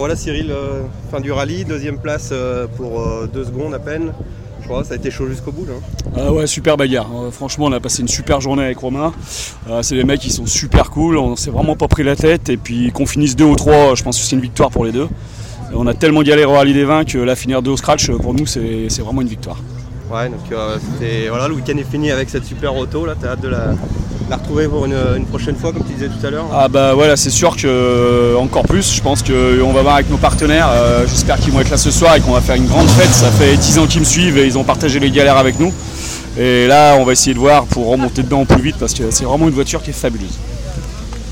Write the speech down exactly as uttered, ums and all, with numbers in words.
Voilà Cyril, euh, fin du rallye, deuxième place euh, pour euh, deux secondes à peine. Je crois que ça a été chaud jusqu'au bout là. Ah ouais, super bagarre. Euh, franchement, on a passé une super journée avec Romain. Euh, c'est des mecs qui sont super cool. On s'est vraiment pas pris la tête. Et puis qu'on finisse deux ou trois, je pense que c'est une victoire pour les deux. Et on a tellement galéré au rallye des vins que là, finir deux au scratch, pour nous, c'est, c'est vraiment une victoire. Ouais, donc euh, c'était, voilà, le week-end est fini avec cette super auto. Là, t'as hâte de la, la retrouver pour une, une prochaine fois, comme tu disais tout à l'heure. Ah bah voilà, c'est sûr que euh, encore plus. Je pense qu'on va voir avec nos partenaires. Euh, j'espère qu'ils vont être là ce soir et qu'on va faire une grande fête. Ça fait dix ans qu'ils me suivent et ils ont partagé les galères avec nous. Et là, on va essayer de voir pour remonter dedans au plus vite parce que c'est vraiment une voiture qui est fabuleuse.